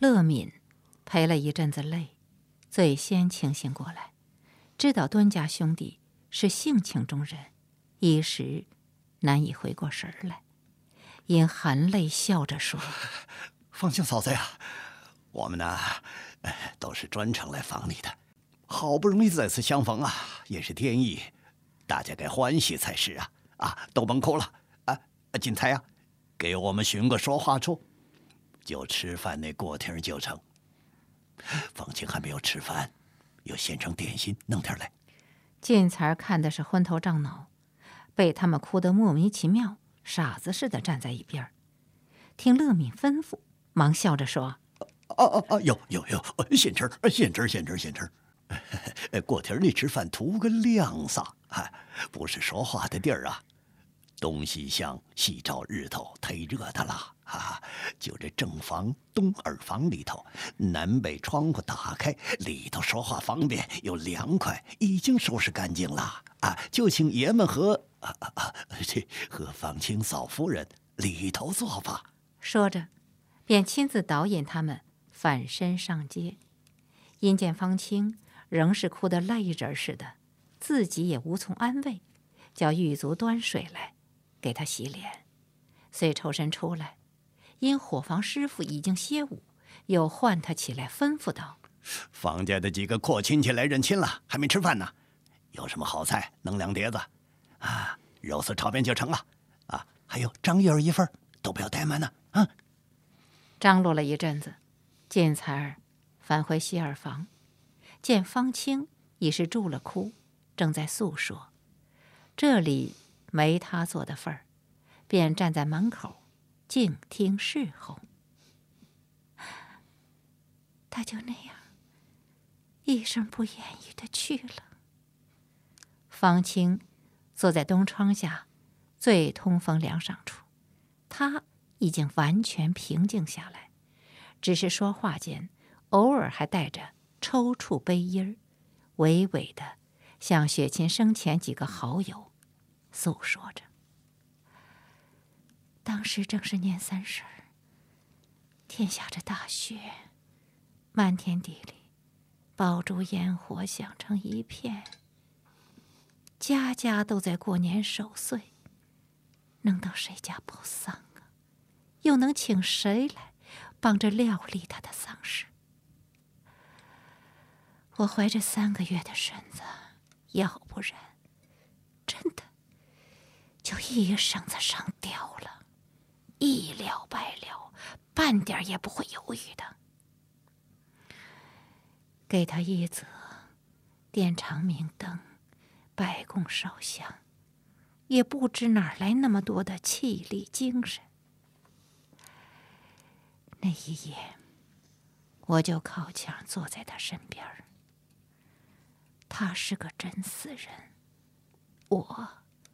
乐敏陪了一阵子泪，最先清醒过来，知道敦家兄弟是性情中人，一时难以回过神来，因含泪笑着说：“ 方清嫂子呀，我们呢，都是专程来访你的，好不容易再次相逢啊，也是天意，大家该欢喜才是啊！都甭哭了啊！金财呀，给我们寻个说话处，就吃饭那过厅就成。方清还没有吃饭，有现成点心，弄点来。” 金财看的是昏头胀脑，被他们哭得莫名其妙，傻子似的站在一边。听乐敏吩咐，忙笑着说：“ 有，现成。过厅里吃饭图个亮撒，不是说话的地儿啊。东西厢细照日头，忒热的了啊！就这正房东耳房里头，南北窗户打开，里头说话方便又凉快，已经收拾干净了啊！就请爷们和方清嫂夫人里头坐吧。” 说着，便亲自导引他们反身上街。因见方清仍是哭得泪人似的，自己也无从安慰，叫狱卒端水来给他洗脸，遂抽身出来。因伙房师傅已经歇午，又唤他起来，吩咐道：“ 方家的几个阔亲戚来认亲了，还没吃饭呢。有什么好菜，弄2碟子啊，肉丝炒面就成了啊。还有张玉儿一份，都不要怠慢呢啊。” 张罗了一阵子，金财儿返回西耳房，见方清已是住了哭，正在诉说，这里没他做的份儿，便站在门口静听侍候。他就那样一声不言语的去了。方清坐在东窗下最通风凉爽处，他已经完全平静下来，只是说话间偶尔还带着抽搐悲音，娓娓的向雪琴生前几个好友诉说着。当时正是年30，天下着大雪，漫天地里爆竹烟火响成一片，家家都在过年守岁，能到谁家报丧啊？又能请谁来帮着料理他的丧事？我怀着3个月的身子，要不然真的就一绳子上吊了，一了百了，半点也不会犹豫的。给他一则点长明灯，拜供烧香，也不知哪来那么多的气力精神。那一夜，我就靠墙坐在他身边。他是个真死人，我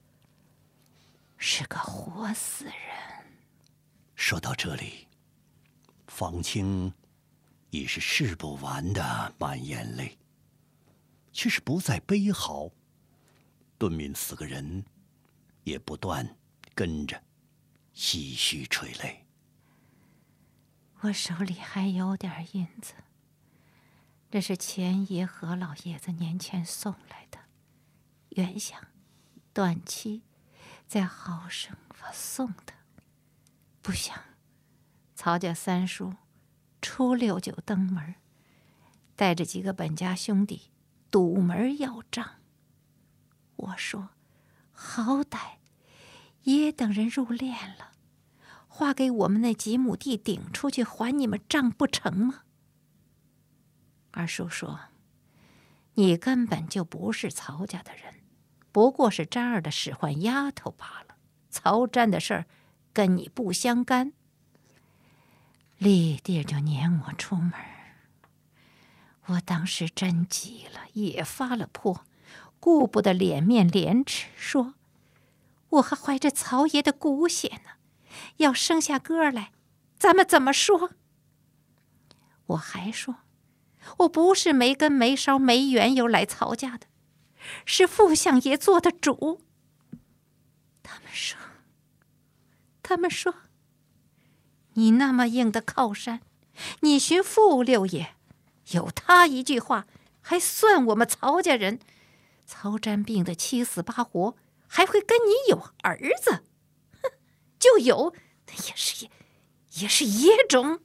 是个活死人。 说到这里，方清已是拭不完的满眼泪，却是不再悲嚎。敦敏4个人也不断跟着唏嘘垂泪。 我手里还有点银子，这是钱爷何老爷子年前送来的，原想短期在好生发送的，不想曹家3叔初6、9登门，带着几个本家兄弟堵门要账。我说好歹爷等人入殓了，划给我们那几亩地顶出去还你们账不成吗？二叔说，你根本就不是曹家的人，不过是詹儿的使唤丫头罢了，曹詹的事儿跟你不相干。立地就撵我出门，我当时真急了，也发了泼，顾不得脸面廉耻，说我还怀着曹爷的骨血呢，要生下哥来，咱们怎么说？我还说，我不是没根没梢没缘由来曹家的，是副相爷做的主。他们说，你那么硬的靠山， 你寻傅六爷，有他一句话，还算我们曹家人。曹占病的七死八活，还会跟你有儿子？哼，就有，也是野种。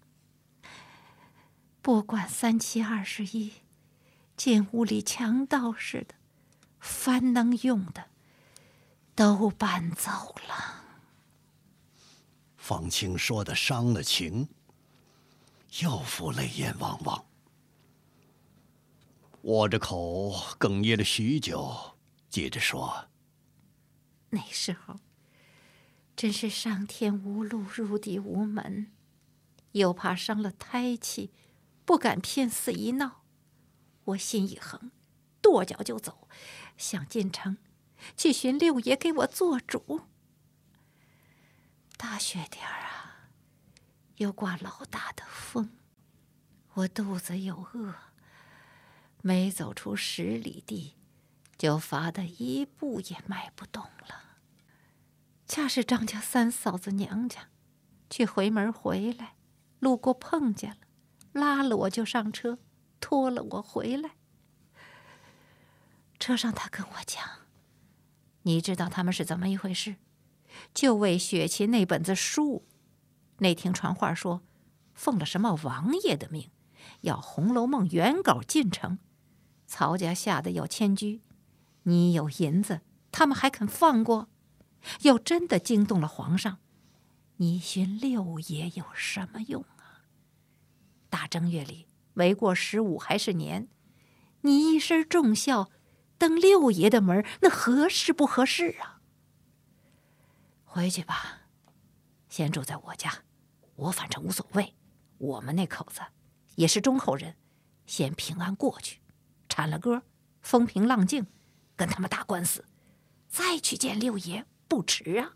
不管3721，进屋里强盗似的，凡能用的都搬走了。 方清说的伤了情，又复泪眼汪汪，握着口哽咽了许久，接着说：“ 那时候真是上天无路，入地无门，又怕伤了胎气，不敢拼死一闹。我心一横，跺脚就走，想进城去寻六爷给我做主。大雪天啊，又刮老大的风，我肚子又饿，没走出10里地，就乏得一步也迈不动了。恰是张家三嫂子娘家去回门回来，路过碰见了，拉了我就上车，拖了我回来。车上他跟我讲，你知道他们是怎么一回事？就为雪琴那本子书，那听传话说，奉了什么王爷的命，要《红楼梦》原稿进城，曹家吓得要迁居，你有银子，他们还肯放过？要真的惊动了皇上，你寻六爷有什么用啊？大正月里没过15还是年，你一身重孝，登六爷的门，那合适不合适啊？回去吧，先住在我家，我反正无所谓。我们那口子也是忠厚人，先平安过去，铲了歌，风平浪静，跟他们打官司，再去见六爷不迟啊。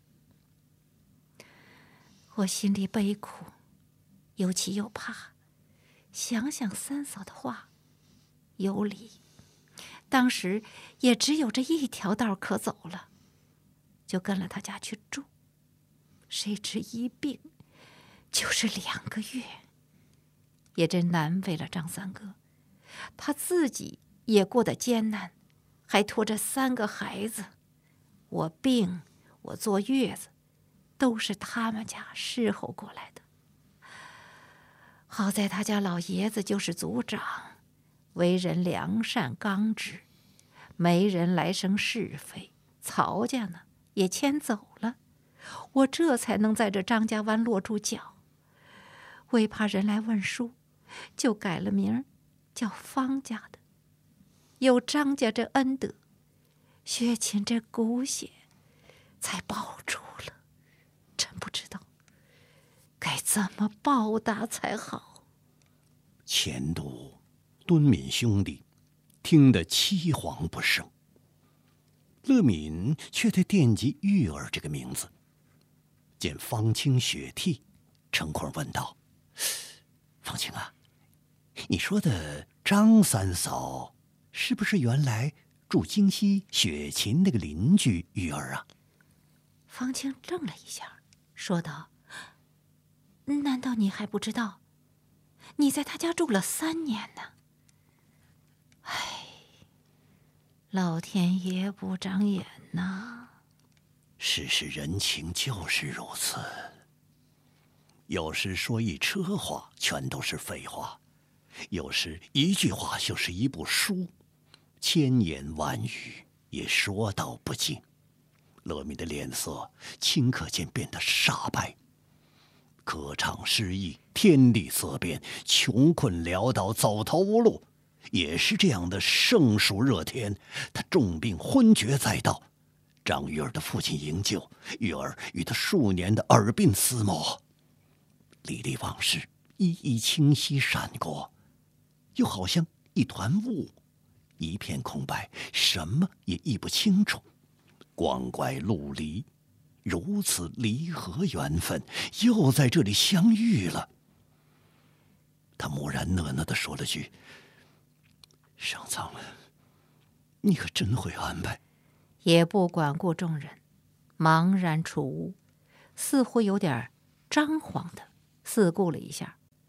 我心里悲苦，又气又怕，想想三嫂的话有理，当时也只有这一条道可走了，就跟了他家去住。谁知一病就是2个月，也真难为了张三哥，他自己也过得艰难，还拖着3个孩子。我病，我坐月子，都是他们家侍候过来的。好在他家老爷子就是族长，为人良善刚直，没人来生是非。曹家呢也迁走了，我这才能在这张家湾落住脚。为怕人来问书，就改了名叫方家的。有张家这恩德，薛勤这骨血，才保住了。真不知道该怎么报答才好。 前度敦敏兄弟听得凄惶不胜，乐敏却在惦记玉儿这个名字。见方清雪涕，成空问道：“方清啊，你说的张三嫂是不是原来住京西雪琴那个邻居玉儿啊？” 方清愣了一下，说道：“难道你还不知道？你在他家住了3年呢。唉，老天爷不长眼呐。 世事人情就是如此，有时说一车话全都是废话，有时一句话就是一部书，千言万语也说道不尽。”乐敏的脸色顷刻间变得煞白。歌唱失意，天地色变，穷困潦倒，走投无路，也是这样的盛暑热天，他重病昏厥在道。张玉儿的父亲营救，玉儿与他数年的耳鬓厮磨，历历往事一一清晰闪过，又好像一团雾，一片空白，什么也忆不清楚。光怪陆离，如此离合缘分，又在这里相遇了。他木然讷讷地说了句：“上苍，你可真会安排。” 也不管顾众人，茫然出屋，似乎有点张慌的四顾了一下，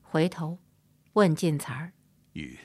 回头问进财儿：“ 玉，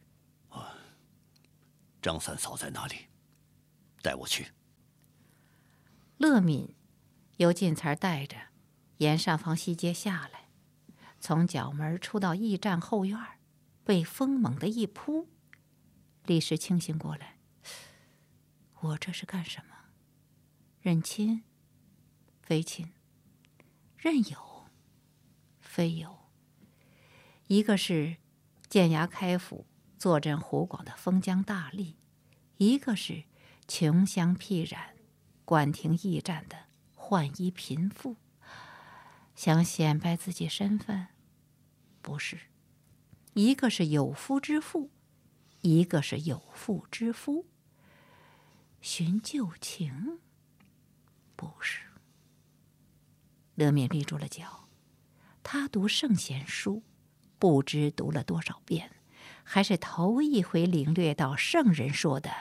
张三嫂在哪里？带我去。” 乐敏由进财儿带着，沿上房西街下来，从角门出到驿站后院，被风猛地一扑，立时清醒过来。我这是干什么？认亲？非亲？认友？非友？一个是剑崖开府、坐镇湖广的封疆大吏，一个是穷乡僻壤、馆亭驿站的浣衣贫妇。想显摆自己身份？不是。一个是有夫之妇，一个是有妇之夫。寻旧情？不是。乐敏立住了脚，他读圣贤书，不知读了多少遍，还是头一回领略到圣人说的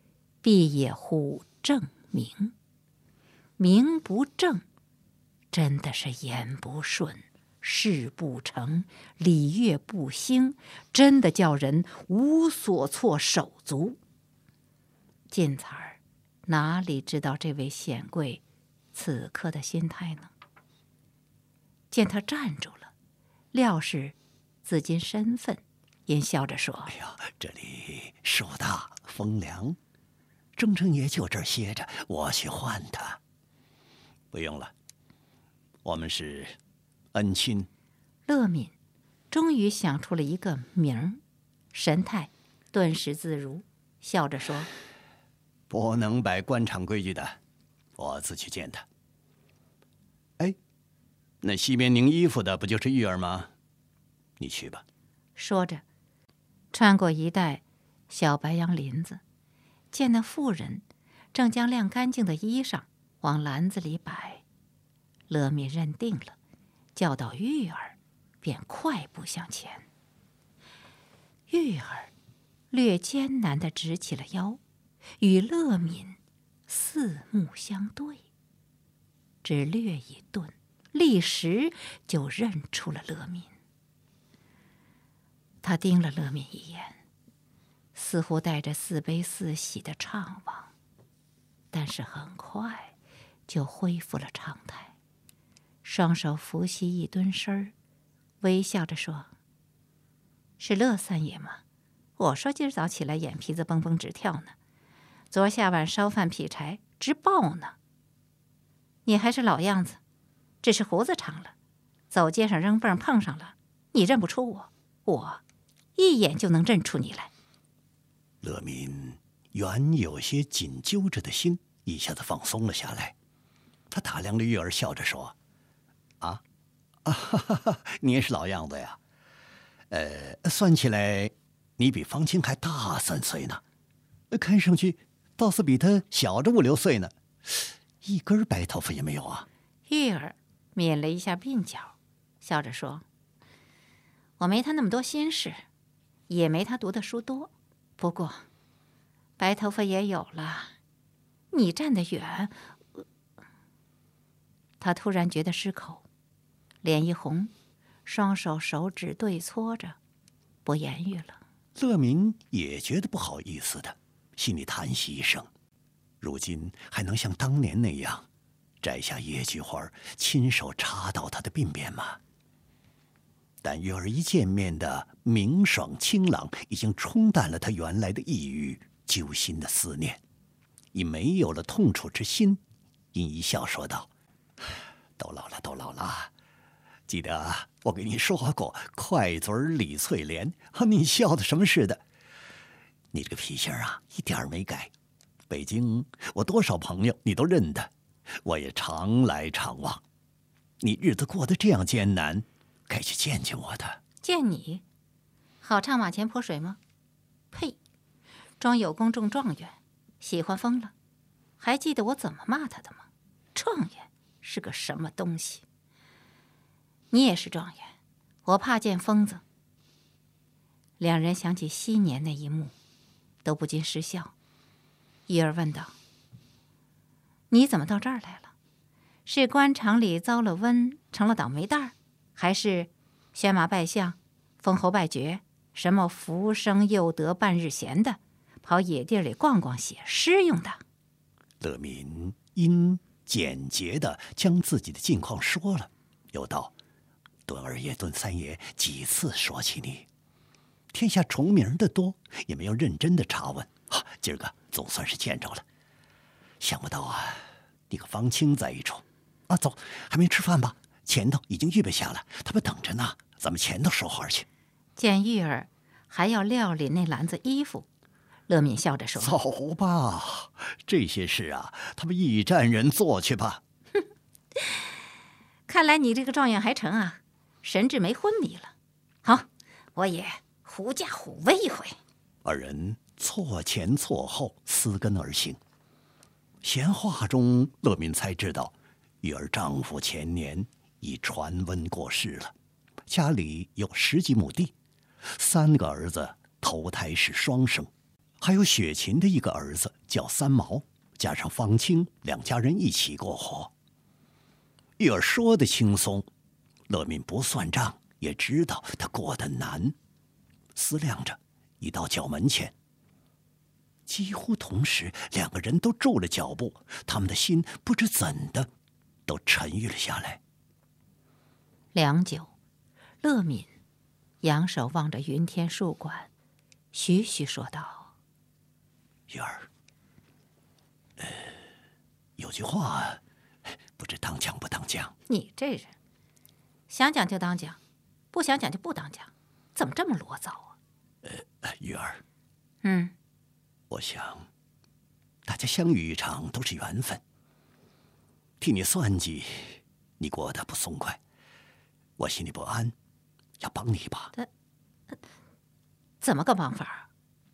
“必也乎正名”。名不正，真的是言不顺，事不成，礼乐不兴，真的叫人无所措手足。进财儿哪里知道这位显贵此刻的心态呢？见他站住了，料是自今身份，因笑着说：“ 哎呀，这里树大风凉，铮铮也就这儿歇着，我去唤他。”不用了，我们是恩亲。 乐敏终于想出了一个名儿，神态顿时自如，笑着说：“ 不能摆官场规矩的，我自去见他。”哎，那西边拧衣服的不就是玉儿吗？你去吧。 说着，穿过一带小白杨林子，见那妇人正将晾干净的衣裳往篮子里摆。乐敏认定了，叫到玉儿，便快步向前。玉儿略艰难地直起了腰，与乐敏四目相对，只略一顿，立时就认出了乐敏。他盯了乐敏一眼，似乎带着似悲似喜的怅惘，但是很快就恢复了常态，双手扶膝一蹲身儿，微笑着说：“是乐三爷吗？我说今儿早起来眼皮子蹦蹦直跳呢，昨儿下晚烧饭劈柴直爆呢。你还是老样子，只是胡子长了，走街上扔泵碰上了，你认不出我，我一眼就能认出你来。” 乐敏原有些紧揪着的心一下子放松了下来，他打量了玉儿，笑着说：“哈哈，你也是老样子呀。算起来，你比方青还大3岁呢，看上去倒是比他小着5、6岁呢，一根白头发也没有啊。” 玉儿抿了一下鬓角，笑着说：“我没他那么多心事，也没他读的书多，不过白头发也有了。你站得远。”他突然觉得失口，脸一红，双手手指对搓着，不言语了。 乐敏也觉得不好意思的，心里叹息一声，如今还能像当年那样摘下野菊花，亲手插到他的鬓边吗？但玉儿一见面的明爽清朗，已经冲淡了他原来的抑郁揪心的思念，已没有了痛楚之心，因一笑说道：“都老了，都老了。记得我给你说过，快嘴李翠莲，你笑的什么似的？你这个脾性啊，一点儿没改。北京我多少朋友你都认得，我也常来常往。你日子过得这样艰难，该去见见我的。”“ 见你？好唱马前泼水吗？呸！装有功中状元，喜欢疯了。还记得我怎么骂他的吗？状元是个什么东西？你也是状元，我怕见疯子。”两人想起昔年那一幕，都不禁失笑。玉儿问道：“你怎么到这儿来了？是官场里遭了瘟，成了倒霉蛋儿，还是选马拜相，封侯拜爵，什么福生又得半日闲的，跑野地里逛逛写诗用的。 乐敏因简洁地将自己的近况说了，又道：敦二爷、敦三爷几次说起你，天下重名的多，也没有认真的查问。今儿个总算是见着了。想不到啊，你和方清在一处。走，还没吃饭吧？前头已经预备下了，他们等着呢。咱们前头说话去。 见玉儿还要料理那篮子衣服，乐敏笑着说： 走吧，这些事啊，他们驿站人做去吧。 看来你这个状元还成啊，神志没昏迷了。好，我也狐假虎威一回。 二人错前错后，私跟而行。闲话中，乐敏才知道，玉儿丈夫前年已传闻过世了，家里有10几亩地，3个儿子头胎是双生，还有雪琴的一个儿子叫三毛，加上方清，2家人一起过活。玉儿说的轻松，乐敏不算账，也知道他过得难。思量着，一到角门前，几乎同时，2个人都住了脚步，他们的心不知怎的都沉郁了下来。 良久，乐敏仰首望着云天树馆，徐徐说道： 玉儿，有句话不知当讲不当讲。 你这人想讲就当讲，不想讲就不当讲，怎么这么啰嗦啊？ 玉儿，我想大家相遇一场都是缘分，替你算计，你过得不松快，我心里不安，要帮你一把。 怎么个帮法？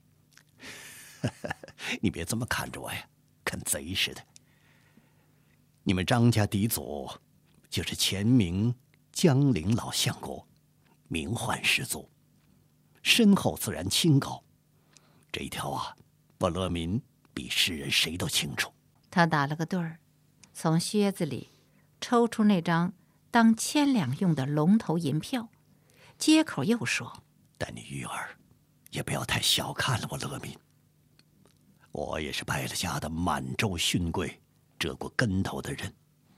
你别这么看着我呀，跟贼似的。你们张家嫡祖就是前明江陵老相国，名唤十足，身后自然清高。这一条啊，我乐民比世人谁都清楚。 他打了个盹儿，从靴子里抽出那张当1000两用的龙头银票，接口又说： 但你玉儿也不要太小看了我乐民，我也是败了家的满洲勋贵折过跟头的人。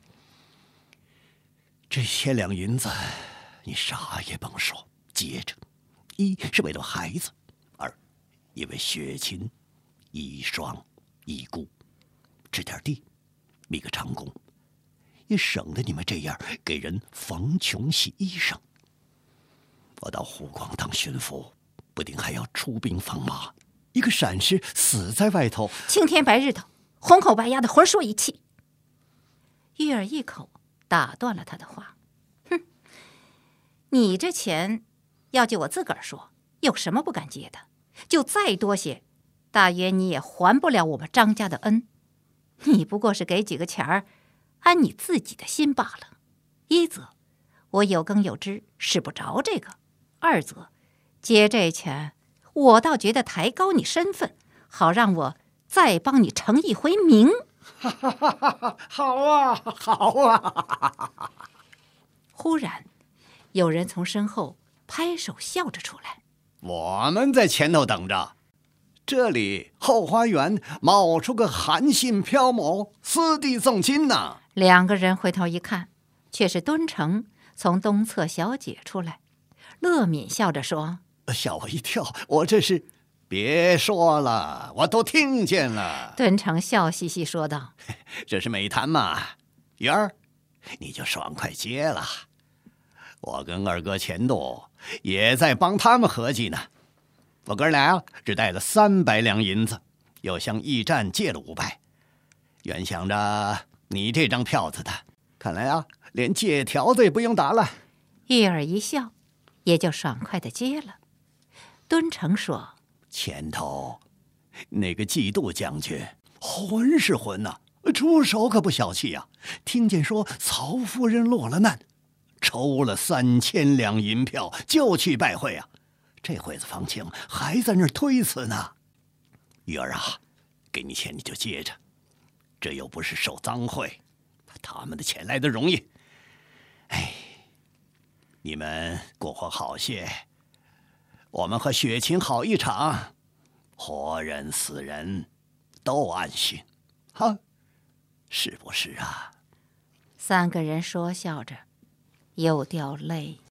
这1000两银子你啥也甭说，接着，一是为了孩子，二因为雪琴一双一孤，置点地，觅个长工，也省得你们这样给人缝穷洗衣裳。我到湖广当巡抚，不定还要出兵放马，一个闪失死在外头， 青天白日头，红口白牙的浑说一气。玉儿一口打断了他的话：你这钱要就我自个儿说，有什么不敢接的？就再多些，大约你也还不了我们张家的恩。你不过是给几个钱儿，安你自己的心罢了。一则我有耕有织，使不着这个；二则接这钱，我倒觉得抬高你身份，好让我再帮你成一回名。 好啊，好啊！ 忽然，有人从身后拍手笑着出来。 我们在前头等着，这里后花园冒出个韩信飘某，私地送亲呢。 2个人回头一看，却是敦成从东侧小姐出来。乐敏笑着说： 吓我一跳，我这是……别说了，我都听见了。 敦成笑嘻嘻说道： 这是美谈嘛，鱼儿，你就爽快接了。我跟二哥钱度也在帮他们合计呢。我哥俩只带了300两银子，又向驿站借了500，原想着你这张票子的，看来啊，连借条子也不用打了。 玉儿一笑，也就爽快地接了。敦成说： 前头那个季度将军混是混呐，出手可不小气呀。听见说曹夫人落了难，抽了3000两银票就去拜会啊。这会子方清还在那儿推辞呢。玉儿啊，给你钱你就接着，这又不是受赃贿，他们的钱来得容易。哎， 你们过活好些，我们和雪晴好一场，活人死人都安心，哈，是不是啊？ 三个人说笑着，又掉泪